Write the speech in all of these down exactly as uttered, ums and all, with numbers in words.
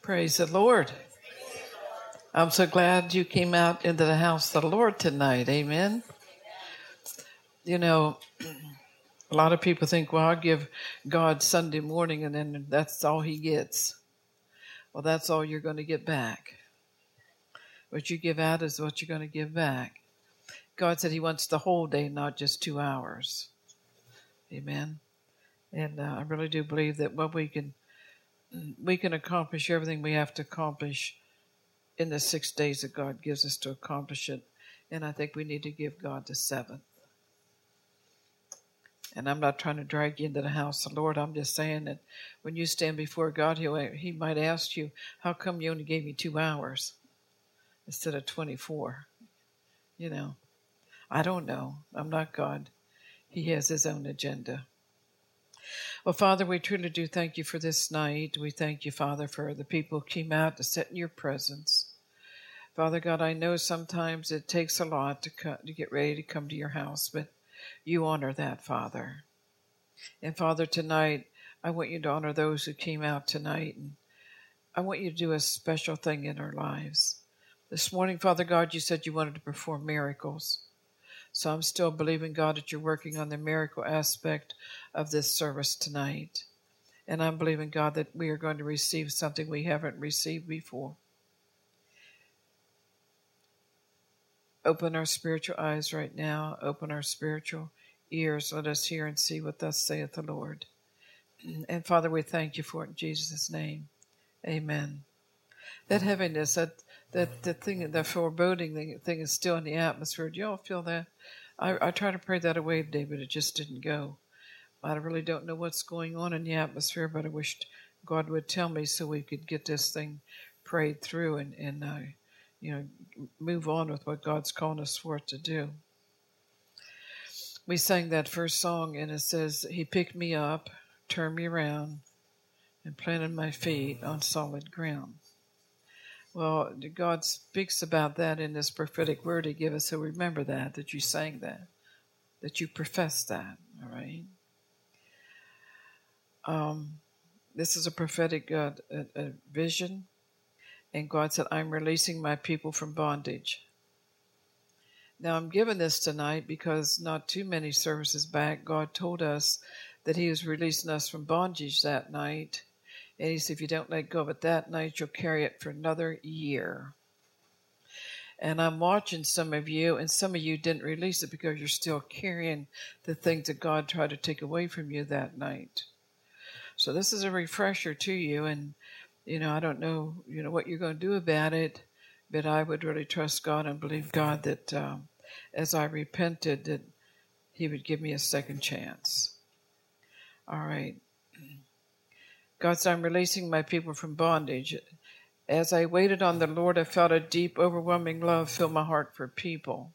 Praise the Lord. I'm so glad you came out into the house of the Lord tonight. Amen. You know, a lot of people think, well, I'll give God Sunday morning and then that's all he gets. Well, that's all you're going to get back. What you give out is what you're going to give back. God said he wants the whole day, not just two hours. Amen. And uh, I really do believe that what we can, we can accomplish everything we have to accomplish in the six days that God gives us to accomplish it. And I think we need to give God the seventh. And I'm not trying to drag you into the house of the Lord. I'm just saying that when you stand before God, he'll, he might ask you, how come you only gave me two hours instead of twenty-four? You know, I don't know. I'm not God. He has his own agenda. Well, Father, we truly do thank you for this night. We thank you, Father, for the people who came out to sit in your presence. Father God, I know sometimes it takes a lot to, co- to get ready to come to your house, but you honor that, Father. And Father, tonight, I want you to honor those who came out tonight. And I want you to do a special thing in our lives. This morning, Father God, you said you wanted to perform miracles. So I'm still believing, God, that you're working on the miracle aspect of this service tonight. And I'm believing, God, that we are going to receive something we haven't received before. Open our spiritual eyes right now. Open our spiritual ears. Let us hear and see what thus saith the Lord. And Father, we thank you for it in Jesus' name. Amen. That heaviness, that that the thing, that foreboding thing, thing is still in the atmosphere. Do y'all feel that? I, I try to pray that away today, but it just didn't go. I really don't know what's going on in the atmosphere, but I wished God would tell me so we could get this thing prayed through and, and uh, you know, move on with what God's calling us for it to do. We sang that first song, and it says, he picked me up, turned me around, and planted my feet on solid ground. Well, God speaks about that in this prophetic word he gave us, so remember that, that you sang that, that you professed that, all right? Um, this is a prophetic uh, a, a vision, and God said, I'm releasing my people from bondage. Now, I'm giving this tonight because not too many services back, God told us that he was releasing us from bondage that night. And he said, if you don't let go of it that night, you'll carry it for another year. And I'm watching some of you, and some of you didn't release it because you're still carrying the things that God tried to take away from you that night. So this is a refresher to you. And, you know, I don't know, you know, what you're going to do about it, but I would really trust God and believe God that um, as I repented, that he would give me a second chance. All right. God said, I'm releasing my people from bondage. As I waited on the Lord, I felt a deep, overwhelming love fill my heart for people.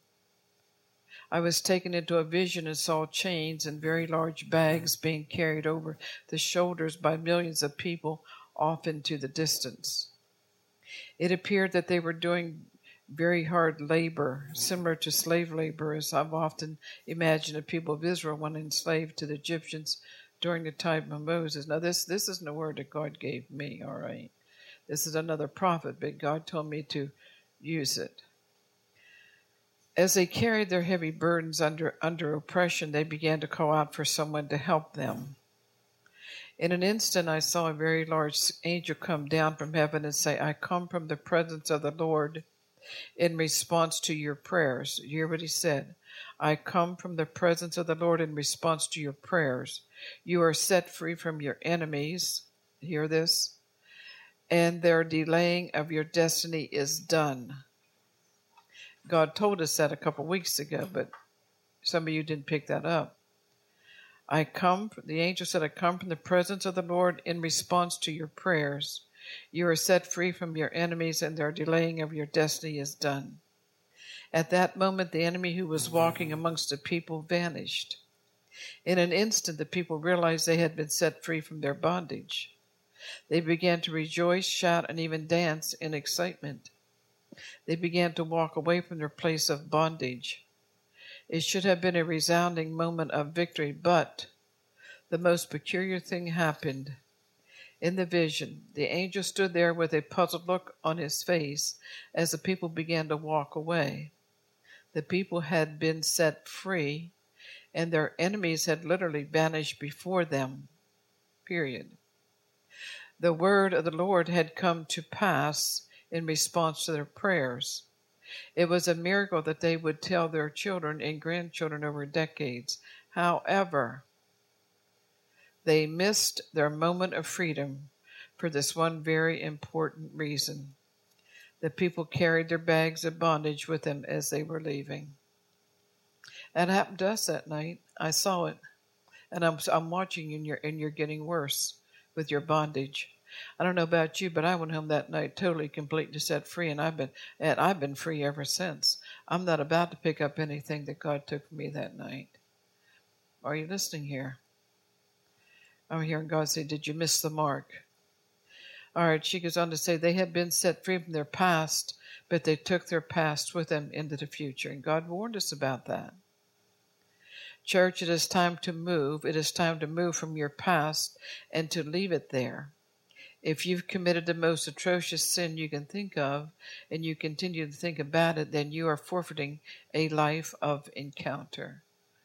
I was taken into a vision and saw chains and very large bags being carried over the shoulders by millions of people off into the distance. It appeared that they were doing very hard labor, similar to slave labor, as I've often imagined the people of Israel when enslaved to the Egyptians during the time of Moses. Now, this, this isn't a word that God gave me, all right? This is another prophet, but God told me to use it. As they carried their heavy burdens under, under oppression, they began to call out for someone to help them. In an instant, I saw a very large angel come down from heaven and say, I come from the presence of the Lord in response to your prayers. You hear what he said? I come from the presence of the Lord in response to your prayers. You are set free from your enemies. Hear this? And their delaying of your destiny is done. God told us that a couple of weeks ago, but some of you didn't pick that up. I come, the angel said, I come from the presence of the Lord in response to your prayers. You are set free from your enemies, and their delaying of your destiny is done. At that moment, the enemy who was walking amongst the people vanished. In an instant, the people realized they had been set free from their bondage. They began to rejoice, shout, and even dance in excitement. They began to walk away from their place of bondage. It should have been a resounding moment of victory, but the most peculiar thing happened. In the vision, the angel stood there with a puzzled look on his face as the people began to walk away. The people had been set free, and their enemies had literally vanished before them. Period. The word of the Lord had come to pass in response to their prayers. It was a miracle that they would tell their children and grandchildren over decades. However, they missed their moment of freedom for this one very important reason. The people carried their bags of bondage with them as they were leaving. That happened to us that night. I saw it. And I'm, I'm watching you, and you're, and you're getting worse with your bondage. I don't know about you, but I went home that night totally, completely set free, and I've been and I've been free ever since. I'm not about to pick up anything that God took from me that night. Are you listening here? I'm hearing God say, did you miss the mark? All right, she goes on to say, they had been set free from their past, but they took their past with them into the future, and God warned us about that. Church, it is time to move. It is time to move from your past and to leave it there. If you've committed the most atrocious sin you can think of, and you continue to think about it, then you are forfeiting a life of encounter.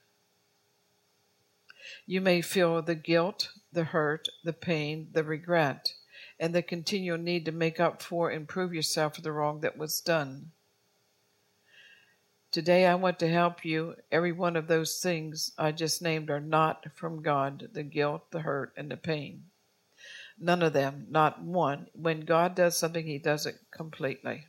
You may feel the guilt, the hurt, the pain, the regret, and the continual need to make up for and prove yourself for the wrong that was done. Today I want to help you. Every one of those things I just named are not from God, the guilt, the hurt, and the pain. None of them, not one. When God does something, he does it completely.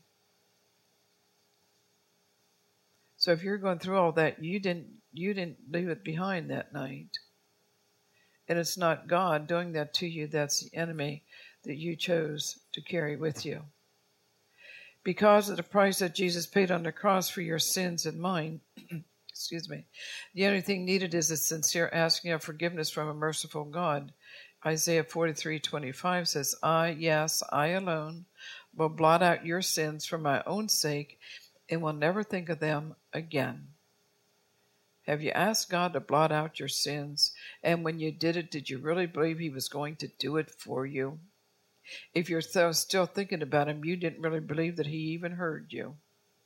So if you're going through all that, you didn't you didn't leave it behind that night. And it's not God doing that to you, that's the enemy that you chose to carry with you. Because of the price that Jesus paid on the cross for your sins and mine, excuse me, the only thing needed is a sincere asking of forgiveness from a merciful God. Isaiah forty-three twenty-five says, I, yes, I alone, will blot out your sins for my own sake and will never think of them again. Have you asked God to blot out your sins? And when you did it, did you really believe he was going to do it for you? If you're still thinking about him, you didn't really believe that he even heard you.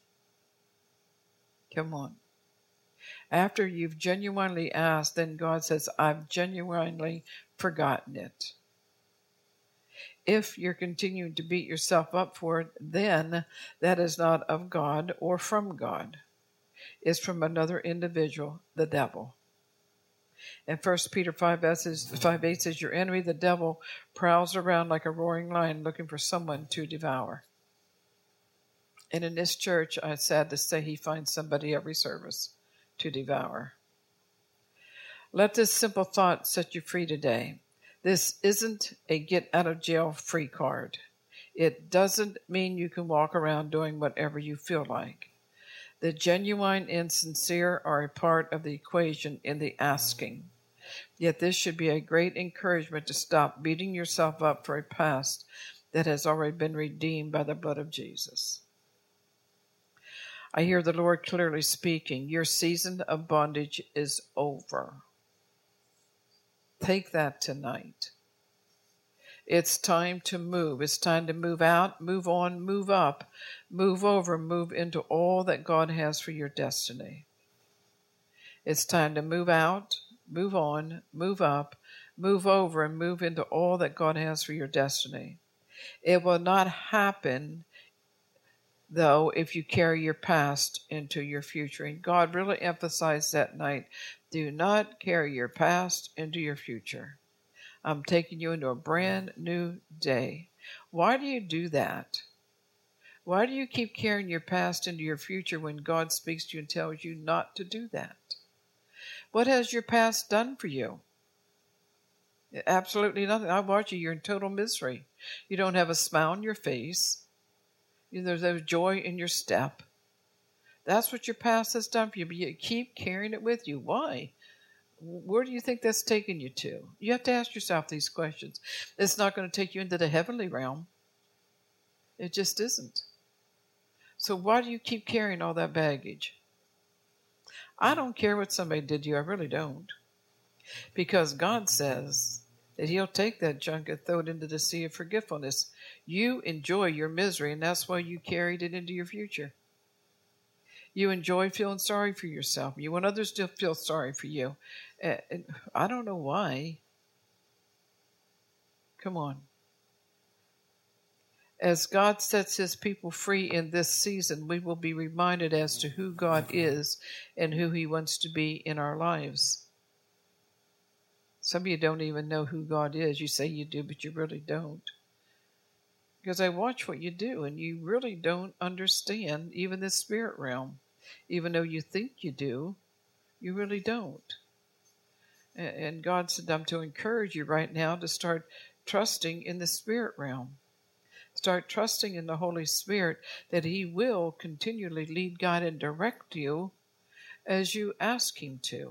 Come on. After you've genuinely asked, then God says, I've genuinely forgotten it. If you're continuing to beat yourself up for it, then that is not of God or from God. It's from another individual, the devil. And First Peter five eight says, your enemy, the devil, prowls around like a roaring lion looking for someone to devour. And in this church, I'm sad to say, he finds somebody every service to devour. Let this simple thought set you free today. This isn't a get-out-of-jail-free card. It doesn't mean you can walk around doing whatever you feel like. The genuine and sincere are a part of the equation in the asking. Yet this should be a great encouragement to stop beating yourself up for a past that has already been redeemed by the blood of Jesus. I hear the Lord clearly speaking. Your season of bondage is over. Take that tonight. It's time to move. It's time to move out, move on, move up, move over, move into all that God has for your destiny. It's time to move out, move on, move up, move over, and move into all that God has for your destiny. It will not happen, though, if you carry your past into your future. And God really emphasized that night, do not carry your past into your future. I'm taking you into a brand new day. Why do you do that? Why do you keep carrying your past into your future when God speaks to you and tells you not to do that? What has your past done for you? Absolutely nothing. I watch you. You're in total misery. You don't have a smile on your face. There's no joy in your step. That's what your past has done for you, but you keep carrying it with you. Why? Where do you think that's taking you to? You have to ask yourself these questions. It's not going to take you into the heavenly realm. It just isn't. So why do you keep carrying all that baggage? I don't care what somebody did to you. I really don't. Because God says that he'll take that junk and throw it into the sea of forgetfulness. You enjoy your misery, and that's why you carried it into your future. You enjoy feeling sorry for yourself. You want others to feel sorry for you. And I don't know why. Come on. As God sets his people free in this season, we will be reminded as to who God is and who he wants to be in our lives. Some of you don't even know who God is. You say you do, but you really don't. Because I watch what you do, and you really don't understand even the spirit realm. Even though you think you do, you really don't. And God said, I'm to encourage you right now to start trusting in the spirit realm. Start trusting in the Holy Spirit that he will continually lead, guide, and direct you as you ask him to.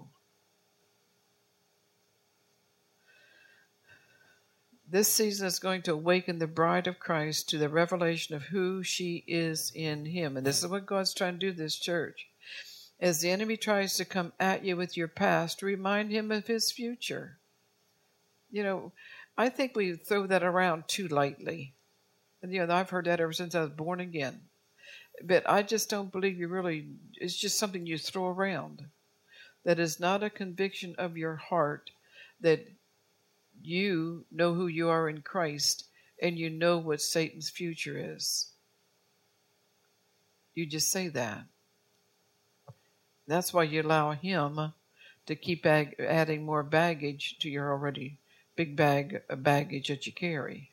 This season is going to awaken the bride of Christ to the revelation of who she is in him. And this is what God's trying to do to this church. As the enemy tries to come at you with your past, remind him of his future. You know, I think we throw that around too lightly. And, you know, I've heard that ever since I was born again. But I just don't believe you really, it's just something you throw around. That is not a conviction of your heart that you know who you are in Christ and you know what Satan's future is. You just say that. That's why you allow him to keep ag- adding more baggage to your already big bag of baggage that you carry.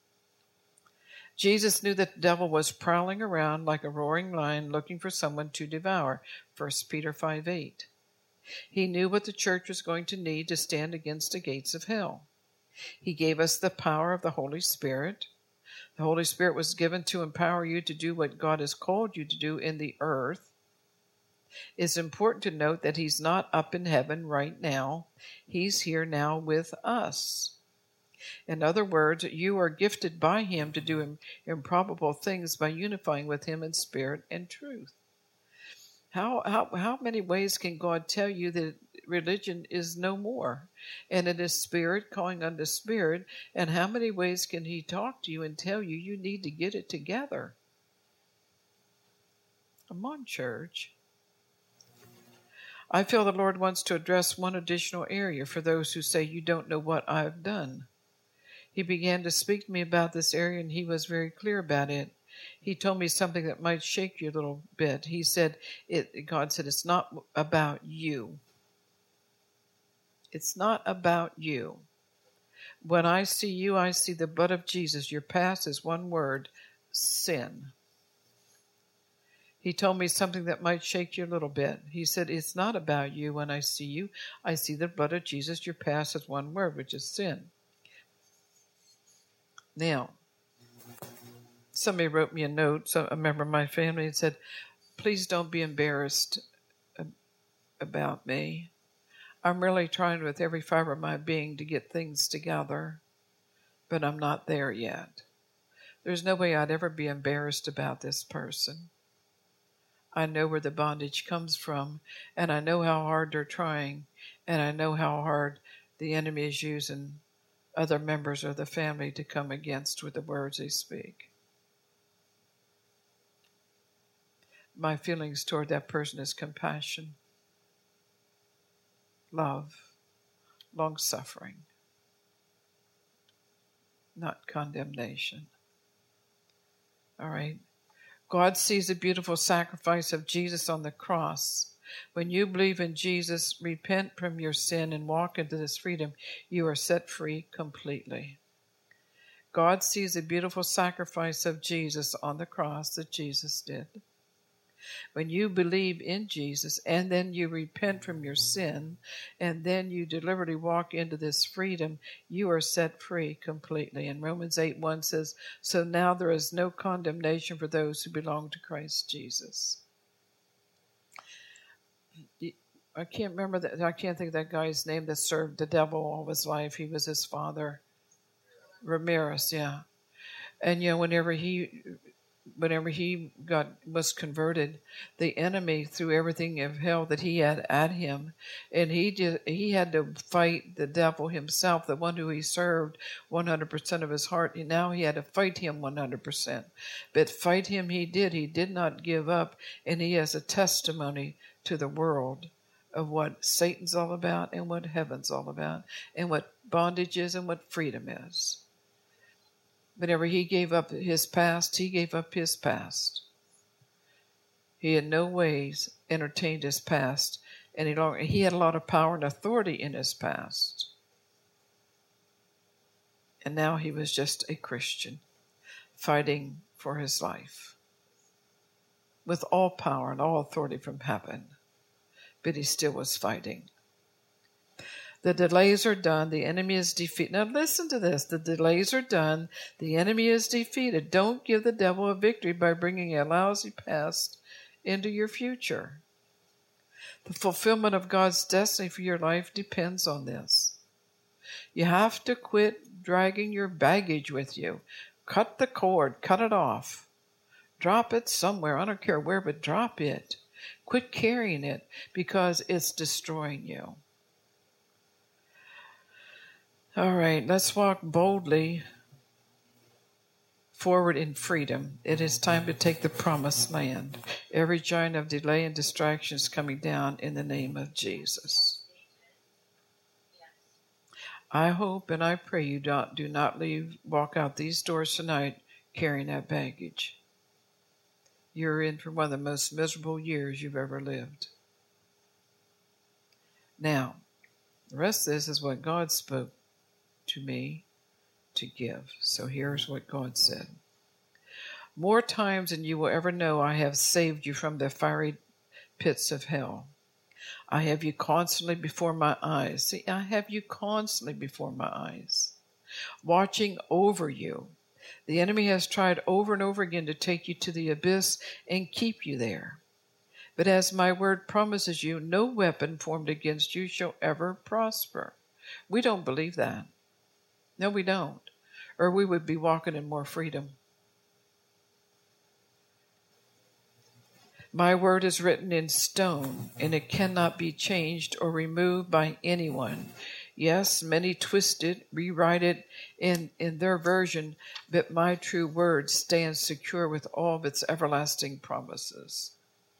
Jesus knew that the devil was prowling around like a roaring lion looking for someone to devour. First Peter five eight. He knew what the church was going to need to stand against the gates of hell. He gave us the power of the Holy Spirit. The Holy Spirit was given to empower you to do what God has called you to do in the earth. It's important to note that he's not up in heaven right now. He's here now with us. In other words, you are gifted by him to do improbable things by unifying with him in spirit and truth. How, how, how many ways can God tell you that religion is no more and it is spirit calling unto spirit? And how many ways can he talk to you and tell you you need to get it together? Come on, church. I feel the Lord wants to address one additional area for those who say you don't know what I've done. He began to speak to me about this area, and he was very clear about it. He told me something that might shake you a little bit. He said, it, God said, it's not about you. It's not about you. When I see you, I see the blood of Jesus. Your past is one word, sin. He told me something that might shake you a little bit. He said, it's not about you. When I see you, I see the blood of Jesus. Your past is one word, which is sin. Now, somebody wrote me a note, so a member of my family, and said, please don't be embarrassed about me. I'm really trying with every fiber of my being to get things together, but I'm not there yet. There's no way I'd ever be embarrassed about this person. I know where the bondage comes from, and I know how hard they're trying, and I know how hard the enemy is using other members of the family to come against with the words they speak. My feelings toward that person is compassion, love, long-suffering, not condemnation. All right? God sees the beautiful sacrifice of Jesus on the cross. When you believe in Jesus, repent from your sin and walk into this freedom, you are set free completely. God sees the beautiful sacrifice of Jesus on the cross that Jesus did. When you believe in Jesus and then you repent from your sin and then you deliberately walk into this freedom, you are set free completely. And Romans eight one says, so now there is no condemnation for those who belong to Christ Jesus. I can't remember that. I can't think of that guy's name that served the devil all his life. He was his father. Ramirez, yeah. And, you know, whenever he whenever he got was converted, the enemy threw everything of hell that he had at him, and he just he had to fight the devil himself, the one who he served one hundred percent of his heart. And now he had to fight him one hundred percent. But fight him he did. He did not give up, and he has a testimony to the world of what Satan's all about and what heaven's all about and what bondage is and what freedom is. Whenever he gave up his past, he gave up his past. He in no ways entertained his past, and he, he had a lot of power and authority in his past. And now he was just a Christian fighting for his life with all power and all authority from heaven. But he still was fighting. The delays are done. The enemy is defeated. Now listen to this. The delays are done. The enemy is defeated. Don't give the devil a victory by bringing a lousy past into your future. The fulfillment of God's destiny for your life depends on this. You have to quit dragging your baggage with you. Cut the cord. Cut it off. Drop it somewhere. I don't care where, but drop it. Quit carrying it because it's destroying you. All right, let's walk boldly forward in freedom. It is time to take the promised land. Every giant of delay and distraction is coming down in the name of Jesus. I hope and I pray you don't, do not leave, walk out these doors tonight carrying that baggage. You're in for one of the most miserable years you've ever lived. Now, the rest of this is what God spoke to me to give. So here's what God said. More times than you will ever know, I have saved you from the fiery pits of hell. I have you constantly before my eyes. See, I have you constantly before my eyes, watching over you. The enemy has tried over and over again to take you to the abyss and keep you there. But as my word promises you, no weapon formed against you shall ever prosper. We don't believe that. No, we don't. Or we would be walking in more freedom. My word is written in stone, and it cannot be changed or removed by anyone. Yes, many twist it, rewrite it in, in their version, but my true word stands secure with all of its everlasting promises.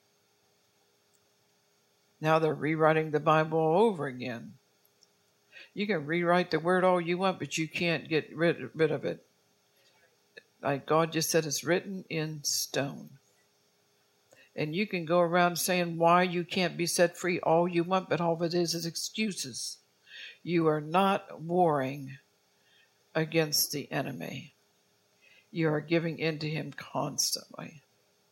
Now they're rewriting the Bible all over again. You can rewrite the word all you want, but you can't get rid, rid of it. Like God just said, it's written in stone. And you can go around saying why you can't be set free all you want, but all of it is is excuses. You are not warring against the enemy. You are giving in to him constantly.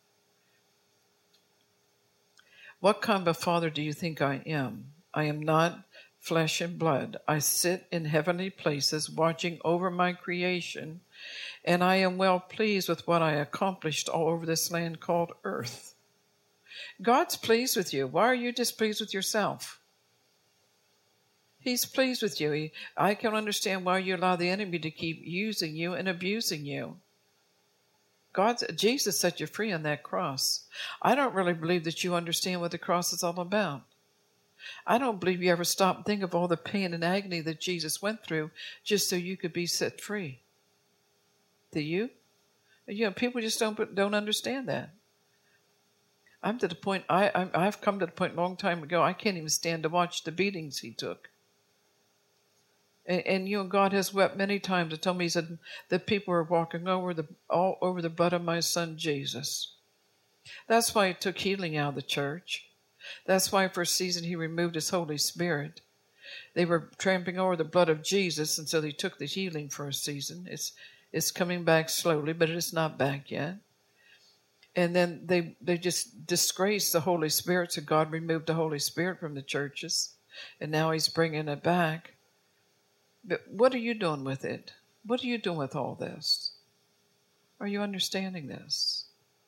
What kind of a father do you think I am? I am not flesh and blood. I sit in heavenly places watching over my creation, and I am well pleased with what I accomplished all over this land called earth. God's pleased with you. Why are you displeased with yourself? He's pleased with you. He, I can understand why you allow the enemy to keep using you and abusing you. God, Jesus set you free on that cross. I don't really believe that you understand what the cross is all about. I don't believe you ever stop and think of all the pain and agony that Jesus went through just so you could be set free. Do you? You know, people just don't don't understand that. I'm to the point, I, I, I've come to the point a long time ago, I can't even stand to watch the beatings he took. And, and you know, God has wept many times and told me, he said, that people are walking over the all over the butt of my son Jesus. That's why he took healing out of the church. That's why for a season he removed his Holy Spirit. They were tramping over the blood of Jesus, and so they took the healing for a season. It's it's coming back slowly, but it's not back yet. And then they, they just disgraced the Holy Spirit, so God removed the Holy Spirit from the churches, and now he's bringing it back. But what are you doing with it? What are you doing with all this? Are you understanding this?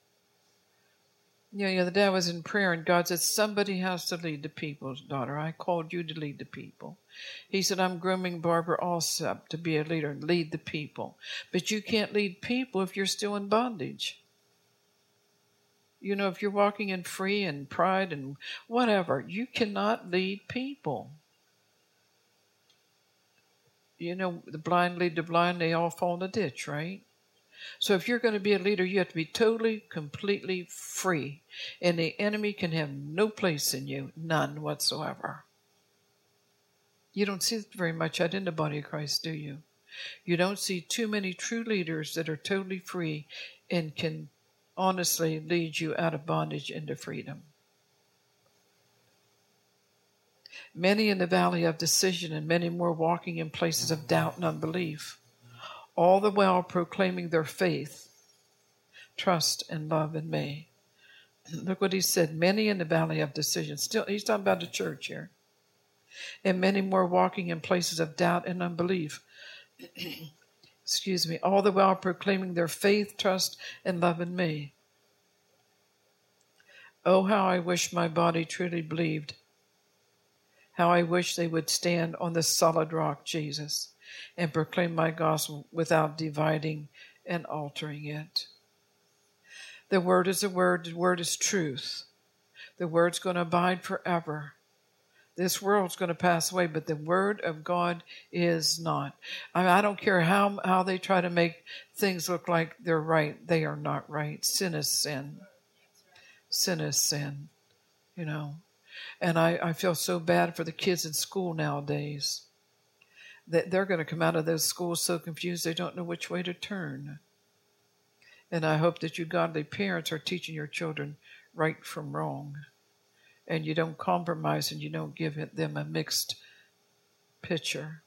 Yeah, yeah, the day I was in prayer, and God said, somebody has to lead the people, daughter. I called you to lead the people. He said, I'm grooming Barbara Alsop to be a leader and lead the people. But you can't lead people if you're still in bondage. You know, if you're walking in free and pride and whatever, you cannot lead people. You know, the blind lead the blind, they all fall in the ditch, right? So if you're going to be a leader, you have to be totally, completely free. And the enemy can have no place in you, none whatsoever. You don't see it very much out in the body of Christ, do you? You don't see too many true leaders that are totally free and can honestly lead you out of bondage into freedom. Many in the valley of decision and many more walking in places of doubt and unbelief, all the while proclaiming their faith, trust, and love in me. Look what he said, many in the valley of decision. Still, he's talking about the church here. And many more walking in places of doubt and unbelief. Excuse me. All the while proclaiming their faith, trust, and love in me. Oh, how I wish my body truly believed. How I wish they would stand on the solid rock, Jesus, and proclaim my gospel without dividing and altering it. The word is a word. The word is truth. The word's going to abide forever. This world's going to pass away, but the word of God is not. I mean, I don't care how, how they try to make things look like they're right. They are not right. Sin is sin. Sin is sin, you know. And I, I feel so bad for the kids in school nowadays. That they're going to come out of those schools so confused they don't know which way to turn. And I hope that you godly parents are teaching your children right from wrong. And you don't compromise and you don't give them a mixed picture.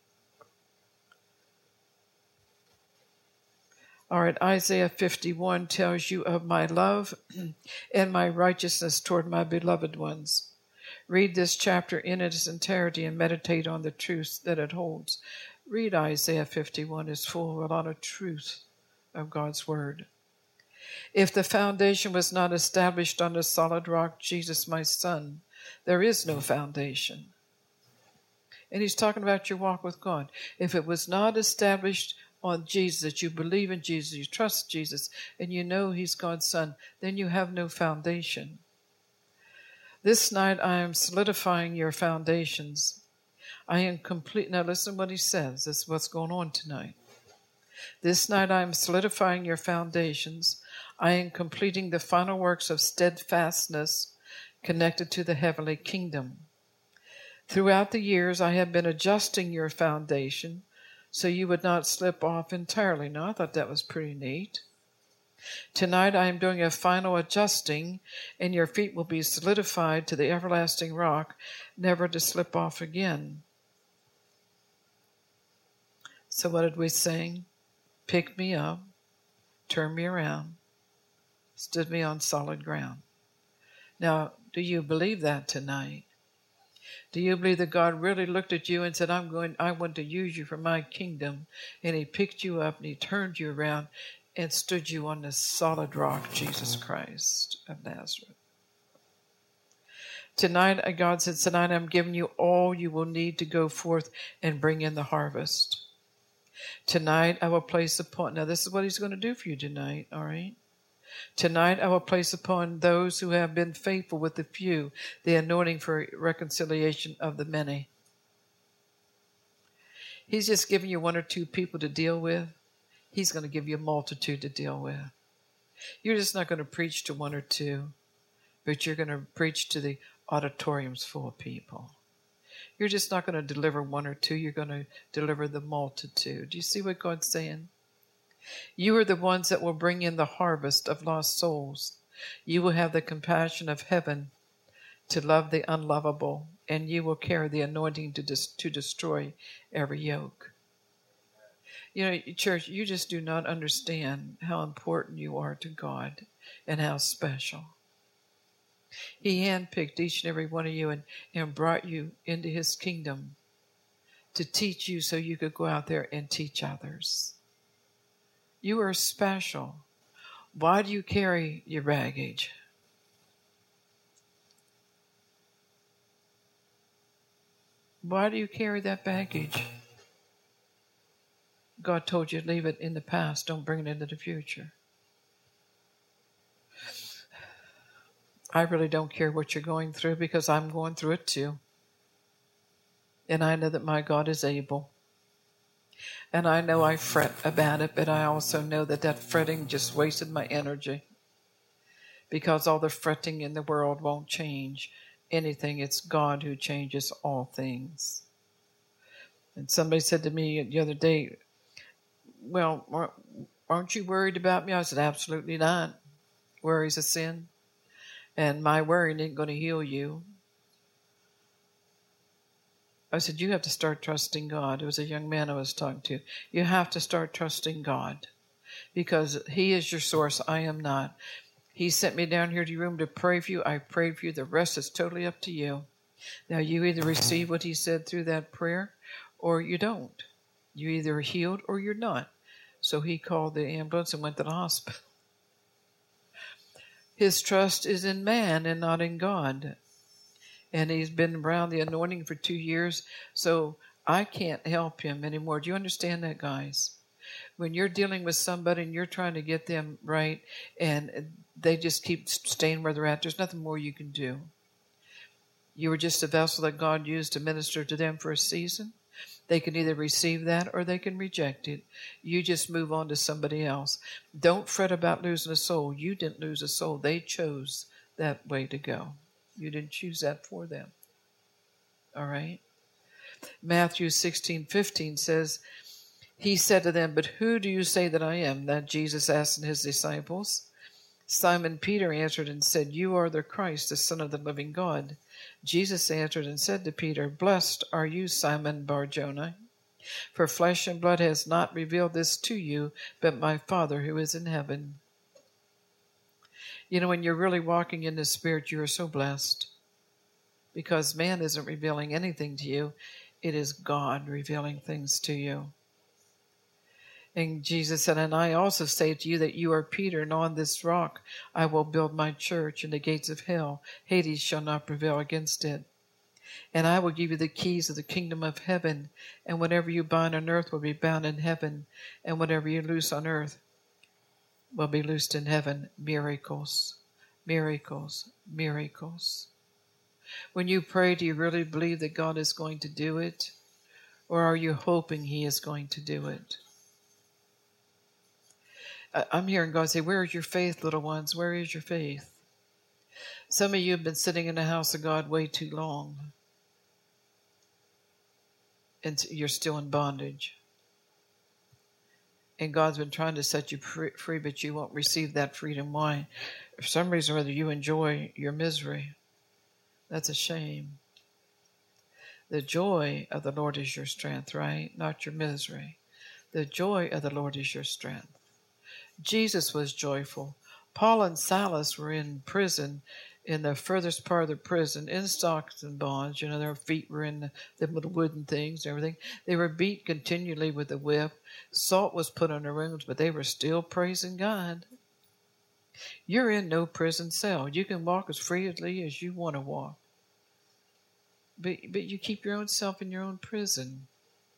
All right, Isaiah fifty-one tells you of my love and my righteousness toward my beloved ones. Read this chapter in its entirety and meditate on the truths that it holds. Read Isaiah fifty-one. It's full of a lot of truth of God's word. If the foundation was not established on the solid rock, Jesus, my son, there is no foundation. And he's talking about your walk with God. If it was not established on Jesus, that you believe in Jesus, you trust Jesus, and you know he's God's son, then you have no foundation. This night I am solidifying your foundations. I am complete. Now listen to what he says. This is what's going on tonight. This night I am solidifying your foundations. I am completing the final works of steadfastness connected to the heavenly kingdom. Throughout the years I have been adjusting your foundation so you would not slip off entirely. Now I thought that was pretty neat. Tonight I am doing a final adjusting, and your feet will be solidified to the everlasting rock, never to slip off again. So what did we sing? Pick me up, turn me around, stood me on solid ground. Now, do you believe that tonight? Do you believe that God really looked at you and said, I'm going, I want to use you for my kingdom, and he picked you up and he turned you around and stood you on the solid rock, Jesus Christ of Nazareth? Tonight, God said, tonight I'm giving you all you will need to go forth and bring in the harvest. Tonight I will place upon, now this is what he's going to do for you tonight, all right? Tonight I will place upon those who have been faithful with the few the anointing for reconciliation of the many. He's just giving you one or two people to deal with. He's going to give you a multitude to deal with. You're just not going to preach to one or two, but you're going to preach to the auditoriums full of people. You're just not going to deliver one or two. You're going to deliver the multitude. Do you see what God's saying? You are the ones that will bring in the harvest of lost souls. You will have the compassion of heaven to love the unlovable, and you will carry the anointing to dis- to destroy every yoke. You know, church, you just do not understand how important you are to God and how special. He handpicked each and every one of you and, and brought you into his kingdom to teach you so you could go out there and teach others. You are special. Why do you carry your baggage? Why do you carry that baggage? God told you to leave it in the past. Don't bring it into the future. I really don't care what you're going through because I'm going through it too. And I know that my God is able. And I know I fret about it, but I also know that that fretting just wasted my energy. Because all the fretting in the world won't change anything. It's God who changes all things. And somebody said to me the other day, well, aren't you worried about me? I said, absolutely not. Worry's a sin. And my worrying ain't going to heal you. I said, you have to start trusting God. It was a young man I was talking to. You have to start trusting God because He is your source. I am not. He sent me down here to your room to pray for you. I prayed for you. The rest is totally up to you. Now, you either receive what He said through that prayer or you don't. You're either healed or you're not. So He called the ambulance and went to the hospital. His trust is in man and not in God. And he's been around the anointing for two years, so I can't help him anymore. Do you understand that, guys? When you're dealing with somebody and you're trying to get them right and they just keep staying where they're at, there's nothing more you can do. You were just a vessel that God used to minister to them for a season. They can either receive that or they can reject it. You just move on to somebody else. Don't fret about losing a soul. You didn't lose a soul. They chose that way to go. You didn't choose that for them. All right? Matthew sixteen fifteen says, He said to them, but who do you say that I am? That Jesus asked his disciples. Simon Peter answered and said, you are the Christ, the Son of the living God. Jesus answered and said to Peter, blessed are you, Simon Bar-Jonah, for flesh and blood has not revealed this to you, but my Father who is in heaven. You know, when you're really walking in the Spirit, you are so blessed because man isn't revealing anything to you. It is God revealing things to you. And Jesus said, and I also say to you that you are Peter, and on this rock I will build my church, and the gates of hell, Hades, shall not prevail against it. And I will give you the keys of the kingdom of heaven, and whatever you bind on earth will be bound in heaven, and whatever you loose on earth will be loosed in heaven. Miracles, miracles, miracles. When you pray, do you really believe that God is going to do it? Or are you hoping He is going to do it? I'm hearing God say, where is your faith, little ones? Where is your faith? Some of you have been sitting in the house of God way too long. And you're still in bondage. And God's been trying to set you free, but you won't receive that freedom. Why? For some reason or other, you enjoy your misery. That's a shame. The joy of the Lord is your strength, right? Not your misery. The joy of the Lord is your strength. Jesus was joyful. Paul and Silas were in prison, in the furthest part of the prison, in stocks and bonds. You know, their feet were in the, the little wooden things and everything. They were beat continually with a whip. Salt was put on their wounds, but they were still praising God. You're in no prison cell. You can walk as freely as you want to walk. But, but you keep your own self in your own prison.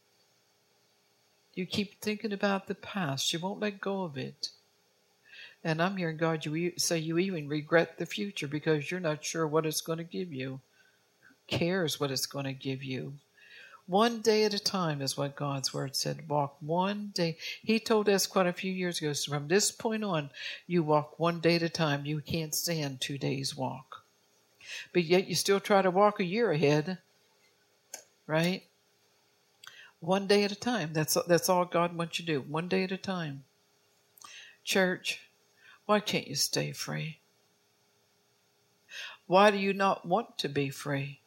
You keep thinking about the past. You won't let go of it. And I'm hearing God you say you even regret the future because you're not sure what it's going to give you. Who cares what it's going to give you? One day at a time is what God's word said. Walk one day. He told us quite a few years ago, so from this point on, you walk one day at a time. You can't stand two days walk. But yet you still try to walk a year ahead, right? One day at a time. That's, that's all God wants you to do. One day at a time. Church, why can't you stay free? Why do you not want to be free?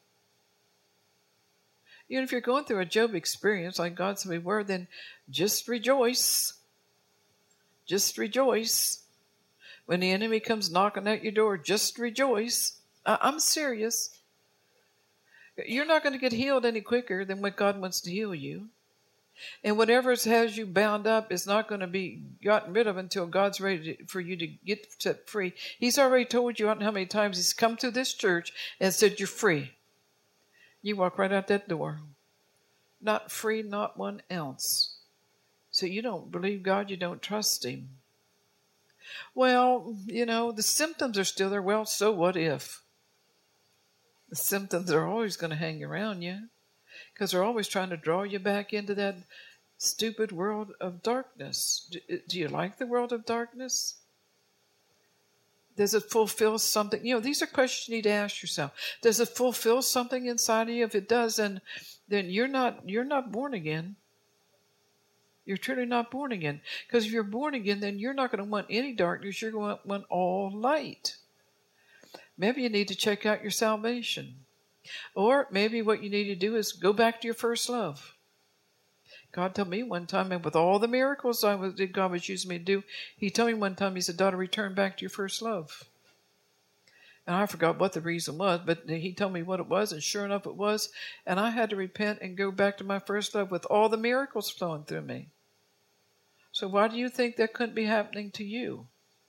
You know, if you're going through a Job experience like God said we were, then just rejoice. Just rejoice. When the enemy comes knocking at your door, just rejoice. I- I'm serious. You're not going to get healed any quicker than what God wants to heal you. And whatever has you bound up is not going to be gotten rid of until God's ready to, for you to get set free. He's already told you, I don't know how many times He's come to this church and said, you're free. You walk right out that door. Not free, not one ounce. So you don't believe God, you don't trust Him. Well, you know, the symptoms are still there. Well, so what if? The symptoms are always going to hang around you because they're always trying to draw you back into that stupid world of darkness. Do, do you like the world of darkness? Does it fulfill something? You know, these are questions you need to ask yourself. Does it fulfill something inside of you? If it does, then, then you're not you're not born again. You're truly not born again. Because if you're born again, then you're not going to want any darkness. You're going to want all light. Maybe you need to check out your salvation. Or maybe what you need to do is go back to your first love. God told me one time, and with all the miracles I was, God was using me to do, He told me one time, He said, daughter, return back to your first love. And I forgot what the reason was, but He told me what it was, and sure enough it was. And I had to repent and go back to my first love with all the miracles flowing through me. So why do you think that couldn't be happening to you?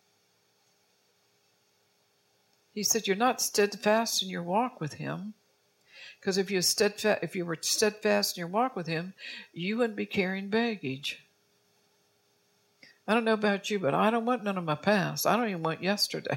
He said, you're not steadfast in your walk with Him. Because if you steadfast, if you were steadfast in your walk with Him, you wouldn't be carrying baggage. I don't know about you, but I don't want none of my past. I don't even want yesterday.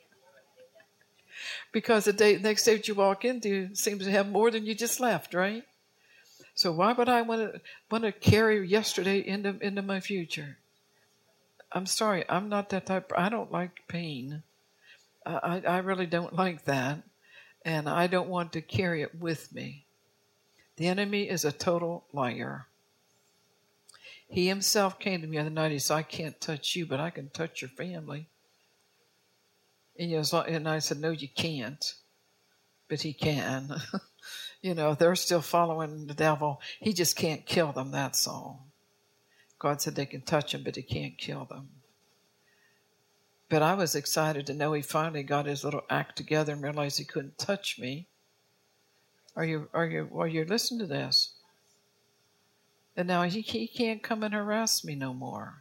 Because the day, next day that you walk into seems to have more than you just left, right? So why would I want to want to carry yesterday into into my future? I'm sorry, I'm not that type. I don't like pain. I I really don't like that, and I don't want to carry it with me. The enemy is a total liar. He himself came to me the other night. He said, "I can't touch you, but I can touch your family." And, you know, and I said, "No, you can't," but he can. You know, they're still following the devil. He just can't kill them, that's all. God said they can touch him, but he can't kill them. But I was excited to know he finally got his little act together and realized he couldn't touch me. Are you, are you, are you listening to this? And now he, he can't come and harass me no more.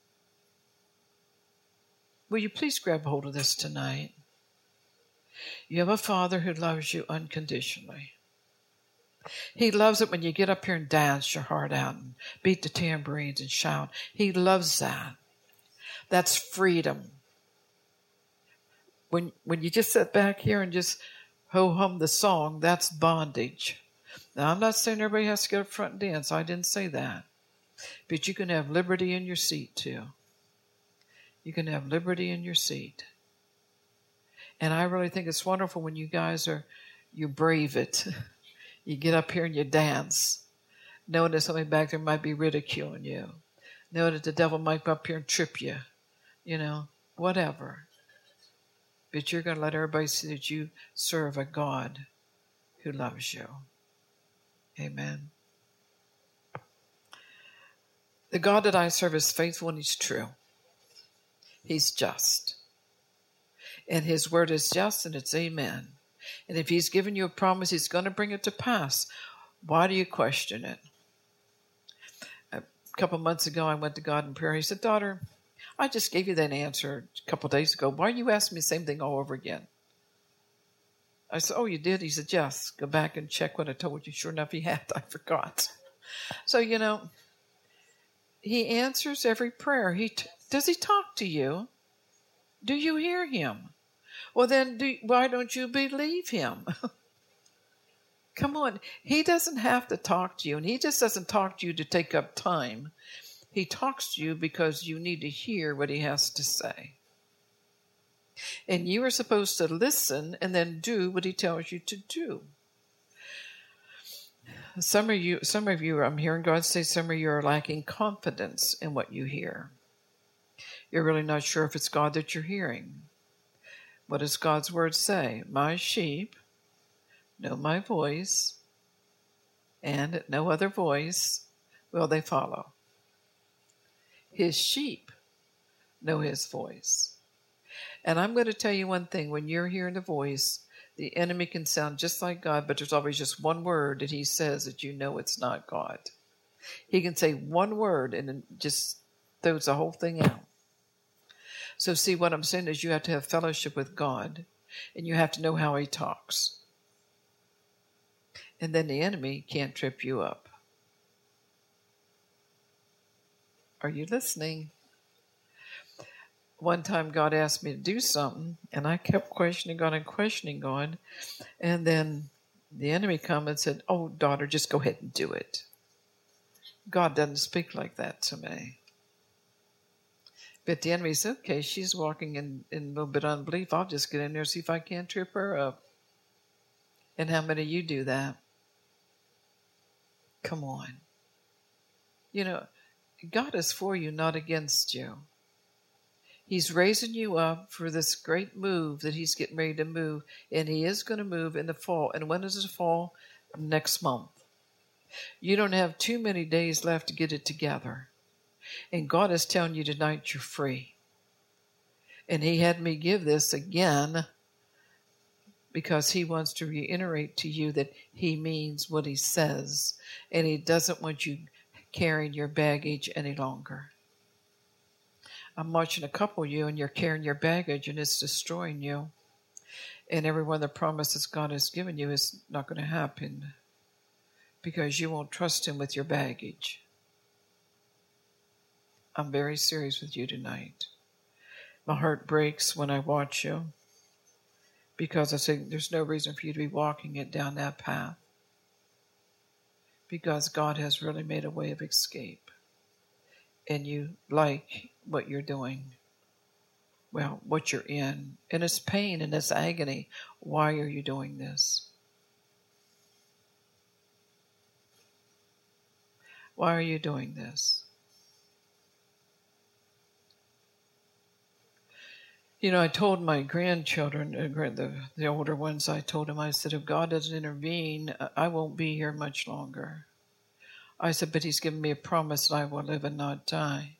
Will you please grab hold of this tonight? You have a Father who loves you unconditionally. He loves it when you get up here and dance your heart out and beat the tambourines and shout. He loves that. That's freedom. When when you just sit back here and just ho-hum the song, that's bondage. Now, I'm not saying everybody has to get up front and dance. I didn't say that. But you can have liberty in your seat, too. You can have liberty in your seat. And I really think it's wonderful when you guys are, you brave it. You get up here and you dance, knowing that somebody back there might be ridiculing you, knowing that the devil might come up here and trip you, you know, whatever. But you're going to let everybody see that you serve a God who loves you. Amen. The God that I serve is faithful and He's true. He's just. And His word is just and it's amen. And if He's given you a promise, He's going to bring it to pass. Why do you question it? A couple of months ago, I went to God in prayer. He said, daughter, I just gave you that answer a couple of days ago. Why are you asking me the same thing all over again? I said, oh, you did? He said, yes. Go back and check what I told you. Sure enough, he had. I forgot. So, you know, He answers every prayer. He t- Does He talk to you? Do you hear Him? Well, then do, why don't you believe Him? Come on. He doesn't have to talk to you, and He just doesn't talk to you to take up time. He talks to you because you need to hear what He has to say. And you are supposed to listen and then do what He tells you to do. Some of you, some of you, I'm hearing God say, some of you are lacking confidence in what you hear. You're really not sure if it's God that you're hearing. What does God's word say? My sheep know my voice, and no other voice will they follow. His sheep know His voice. And I'm going to tell you one thing. When you're hearing the voice, the enemy can sound just like God, but there's always just one word that he says that you know it's not God. He can say one word and it just throws the whole thing out. So see, what I'm saying is you have to have fellowship with God, and you have to know how He talks. And then the enemy can't trip you up. Are you listening? one time God asked me to do something, and I kept questioning God and questioning God. And then the enemy come and said, "Oh, daughter, just go ahead and do it." God doesn't speak like that to me. But the enemy said, "Okay, she's walking in, in a little bit of unbelief. I'll just get in there and see if I can't trip her up." And how many of you do that? Come on. You know, God is for you, not against you. He's raising you up for this great move that he's getting ready to move. And he is going to move in the fall. And when is the fall? Next month. You don't have too many days left to get it together. And God is telling you tonight you're free. And he had me give this again because he wants to reiterate to you that he means what he says. And he doesn't want you carrying your baggage any longer. I'm watching a couple of you and you're carrying your baggage and it's destroying you. And every one of the promises God has given you is not going to happen because you won't trust him with your baggage. I'm very serious with you tonight. My heart breaks when I watch you because I think there's no reason for you to be walking it down that path because God has really made a way of escape and you like what you're doing. Well, what you're in, and it's pain and it's agony. Why are you doing this? Why are you doing this? You know, I told my grandchildren, the, the older ones, I told them, I said, if God doesn't intervene, I won't be here much longer. I said, but he's given me a promise that I will live and not die.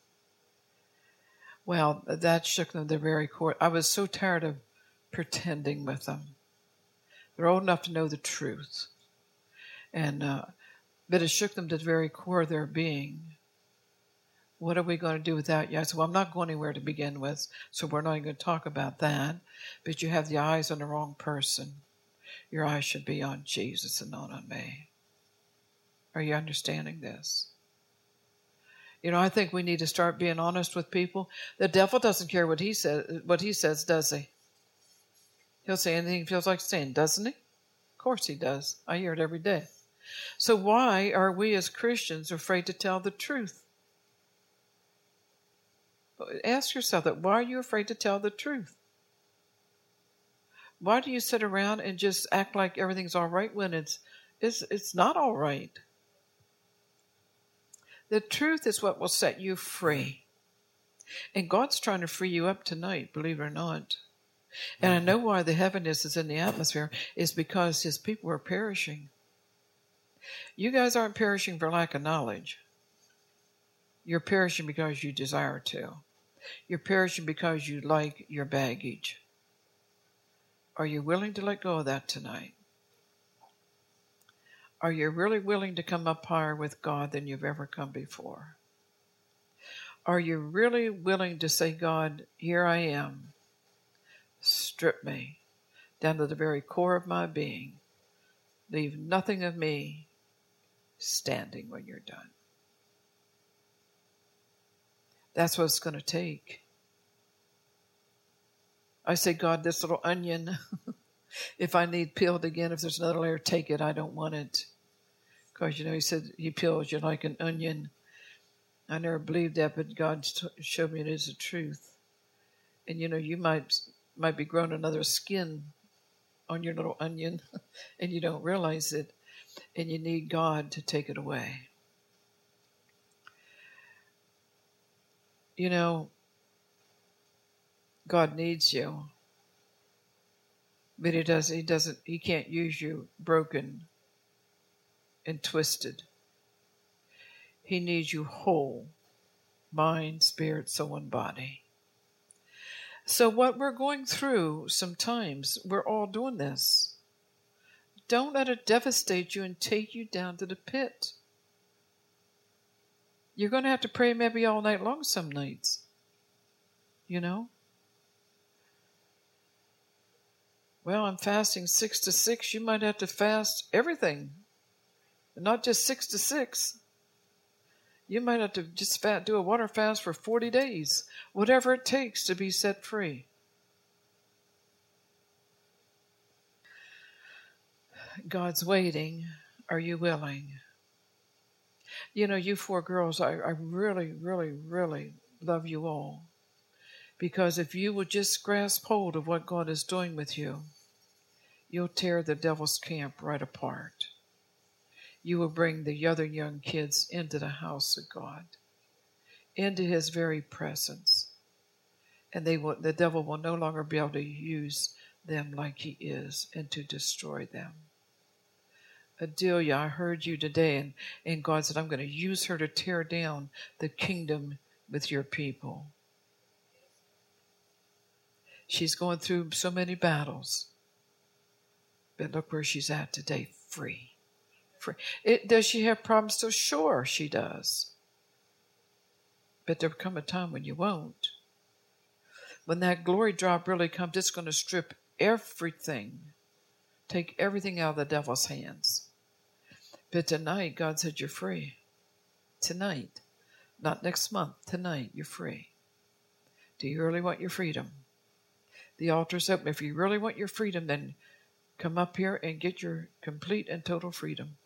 Well, that shook them to the very core. I was so tired of pretending with them. They're old enough to know the truth. And, uh, but it shook them to the very core of their being. What are we going to do without you? I said, well, I'm not going anywhere to begin with, so we're not even going to talk about that. But you have the eyes on the wrong person. Your eyes should be on Jesus and not on me. Are you understanding this? You know, I think we need to start being honest with people. The devil doesn't care what he says, what he says, does he? He'll say anything he feels like saying, doesn't he? Of course he does. I hear it every day. So why are we as Christians afraid to tell the truth? Ask yourself that. Why are you afraid to tell the truth? Why do you sit around and just act like everything's all right when it's it's, it's not all right? The truth is what will set you free. And God's trying to free you up tonight, believe it or not. And I know why the heaviness is in the atmosphere is because his people are perishing. You guys aren't perishing for lack of knowledge. You're perishing because you desire to. You're perishing because you like your baggage. Are you willing to let go of that tonight? Are you really willing to come up higher with God than you've ever come before? Are you really willing to say, God, here I am. Strip me down to the very core of my being. Leave nothing of me standing when you're done. That's what it's going to take. I say, God, this little onion, if I need peeled again, if there's another layer, take it. I don't want it. Because, you know, he said he peels you like an onion. I never believed that, but God showed me it is the truth. And, you know, you might might be growing another skin on your little onion, and you don't realize it, and you need God to take it away. You know, God needs you, but he does. He doesn't. He can't use you broken and twisted. He needs you whole, mind, spirit, soul, and body. So what we're going through sometimes, we're all doing this. Don't let it devastate you and take you down to the pit. You're going to have to pray maybe all night long some nights. You know? Well, I'm fasting six to six. You might have to fast everything. Not just six to six. You might have to just fat, do a water fast for forty days, whatever it takes to be set free. God's waiting. Are you willing? You know, you four girls, I, I really, really, really love you all. Because if you would just grasp hold of what God is doing with you, you'll tear the devil's camp right apart. You will bring the other young kids into the house of God, into his very presence. And they will, the devil will no longer be able to use them like he is and to destroy them. Adelia, I heard you today, and, and God said, I'm going to use her to tear down the kingdom with your people. She's going through so many battles. But look where she's at today, free. free. It, does she have problems still? Sure, she does. But there'll come a time when you won't. When that glory drop really comes, it's going to strip everything, take everything out of the devil's hands. But tonight, God said, you're free. Tonight. Not next month. Tonight, you're free. Do you really want your freedom? The altar's open. If you really want your freedom, then come up here and get your complete and total freedom.